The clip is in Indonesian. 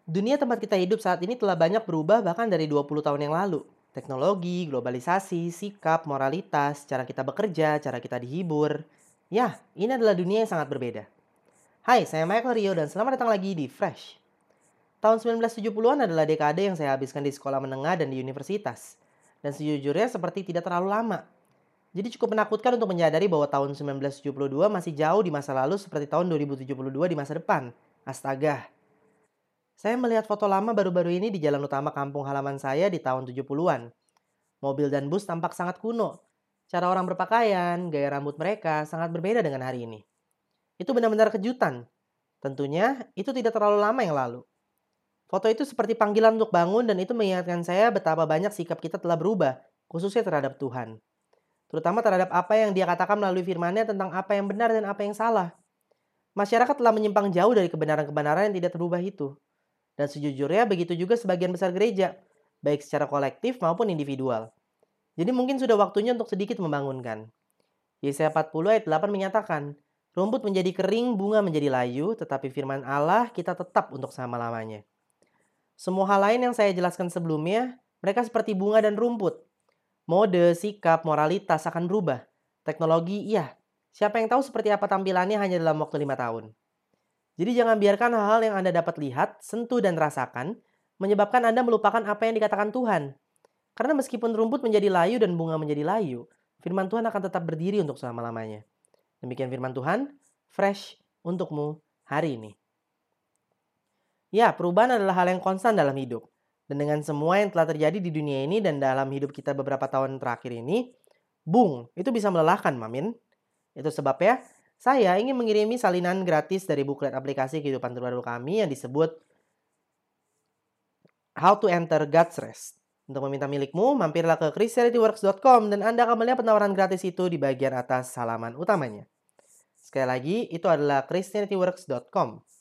Dunia tempat kita hidup saat ini telah banyak berubah bahkan dari 20 tahun yang lalu. Teknologi, globalisasi, sikap, moralitas, cara kita bekerja, cara kita dihibur. Ya, ini adalah dunia yang sangat berbeda. Hai, saya Michael Rio dan selamat datang lagi di Fresh. Tahun 1970-an adalah dekade yang saya habiskan di sekolah menengah dan di universitas. Dan sejujurnya seperti tidak terlalu lama. Jadi cukup menakutkan untuk menyadari bahwa tahun 1972 masih jauh di masa lalu seperti tahun 2072 di masa depan. Astaga, saya melihat foto lama baru-baru ini di jalan utama kampung halaman saya di tahun 70-an. Mobil dan bus tampak sangat kuno. Cara orang berpakaian, gaya rambut mereka sangat berbeda dengan hari ini. Itu benar-benar kejutan. Tentunya itu tidak terlalu lama yang lalu. Foto itu seperti panggilan untuk bangun dan itu mengingatkan saya betapa banyak sikap kita telah berubah, khususnya terhadap Tuhan. Terutama terhadap apa yang dia katakan melalui firman-Nya tentang apa yang benar dan apa yang salah. Masyarakat telah menyimpang jauh dari kebenaran-kebenaran yang tidak terubah itu. Dan sejujurnya begitu juga sebagian besar gereja, baik secara kolektif maupun individual. Jadi mungkin sudah waktunya untuk sedikit membangunkan. Yesaya 40 ayat 8 menyatakan, rumput menjadi kering, bunga menjadi layu, tetapi firman Allah kita tetap untuk selama-lamanya. Semua hal lain yang saya jelaskan sebelumnya, mereka seperti bunga dan rumput. Mode, sikap, moralitas akan berubah. Teknologi, iya. Siapa yang tahu seperti apa tampilannya hanya dalam waktu 5 tahun. Jadi jangan biarkan hal-hal yang Anda dapat lihat, sentuh, dan rasakan menyebabkan Anda melupakan apa yang dikatakan Tuhan. Karena meskipun rumput menjadi layu dan bunga menjadi layu, firman Tuhan akan tetap berdiri untuk selama-lamanya. Demikian firman Tuhan, fresh untukmu hari ini. Ya, perubahan adalah hal yang konstan dalam hidup. Dan dengan semua yang telah terjadi di dunia ini dan dalam hidup kita beberapa tahun terakhir ini, itu bisa melelahkan, Mamin. Itu sebabnya saya ingin mengirimi salinan gratis dari buklet aplikasi kehidupan terbaru kami yang disebut How to Enter God's Rest. Untuk meminta milikmu, mampirlah ke christianityworks.com dan Anda akan melihat penawaran gratis itu di bagian atas halaman utamanya. Sekali lagi, itu adalah christianityworks.com.